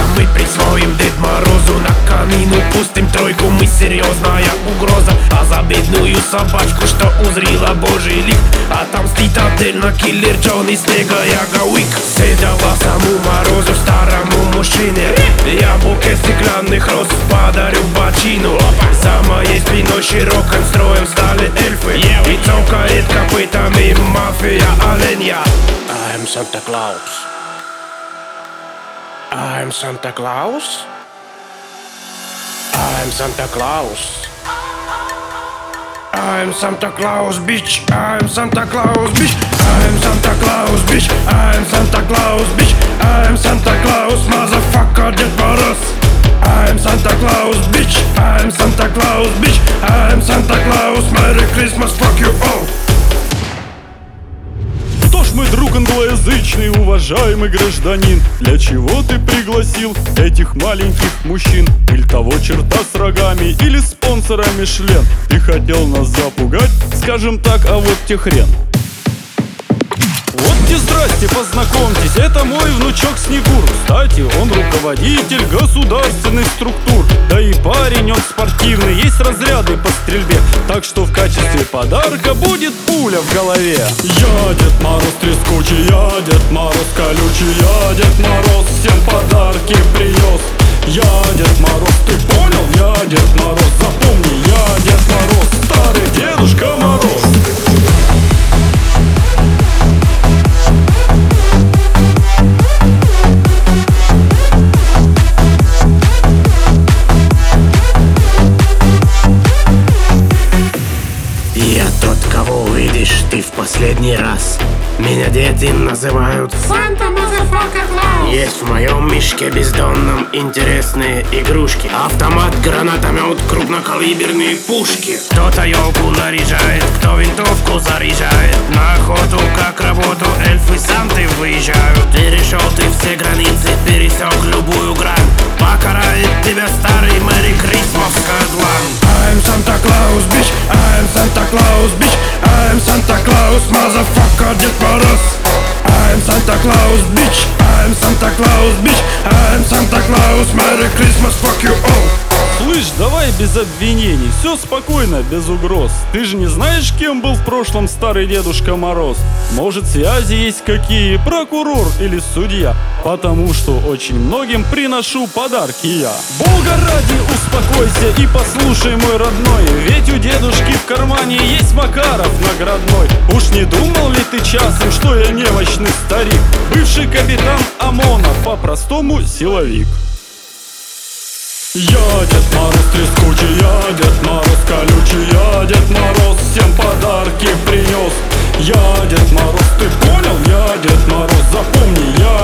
мы присвоим Дед Морозу на камину, пустим тройку, мы серьезная угроза. А за бедную собачку, что узрила божий лик, отомстит отдельно киллер Джонни Снега Яга Уик. Седовласому Морозу, старому мужчине, я букет стеклянных роз подарю в бочину. За моей спиной широким строем стали эльфы, и цокает копытами мафия оленя. I'm Santa Claus. I'm Santa Claus. I'm Santa Claus. I'm Santa Claus, bitch. I'm Santa Claus, bitch. I'm Santa Claus, bitch. I'm Santa Claus, bitch. I'm Santa Claus, motherfucker, Дед Мороз. I'm Santa Claus, bitch. I'm Santa Claus, bitch. I'm Santa Claus, Merry Christmas, fuck you all. Что ж, мой друг англоязычный, уважаемый гражданин, для чего ты пригласил этих маленьких мужчин? Или того черта с рогами, или спонсора Мишлен? Ты хотел нас запугать? Скажем так, а вот те хрен. Вот те здрасте, познакомьтесь, это мой внучок Снегур. Кстати, он руководитель государственных структур. Да и парень он спортивный, есть разряды по стрельбе. Так что в качестве подарка будет пуля в голове. Я Дед Мороз трескучий, я Дед Мороз колючий, я Дед Мороз всем подарки принес. Я Дед Мороз, ты понял? Я Дед Мороз, запомни, я Дед Мороз, старый Дедушка Мороз. Я тот, кого увидишь ты в последний раз. Меня дети называют Санта Motherfucker Claus. Есть в моем мешке бездонном интересные игрушки: автомат, гранатомет, крупнокалиберные пушки. Кто-то елку наряжает, кто винтовку заряжает. На охоту, как работу, эльфы Санты выезжают. Перешел ты все границы, пересек любую грань. Покарает тебя старый Merry Christmas Кадлан. I'm Santa Claus, bitch. I'm Santa Claus, bitch. I'm Santa Claus, motherfucker, Дед Мороз. I'm Santa Claus, bitch. I'm Santa Claus, bitch. I'm Santa Claus, Merry Christmas, fuck you all. Слышь, давай без обвинений, все спокойно, без угроз. Ты же не знаешь, кем был в прошлом старый Дедушка Мороз? Может, связи есть какие, прокурор или судья? Потому что очень многим приношу подарки я. Бога ради, успокойся и послушай, мой родной, ведь у дедушки в кармане есть Макаров наградной. Уж не думал ли ты часом, что я немощный старик, бывший капитан ОМОНа, по-простому силовик? Я Дед Мороз трескучий, я Дед Мороз колючий, я Дед Мороз всем подарки принес. Я Дед Мороз, ты понял? Я Дед Мороз, запомни, я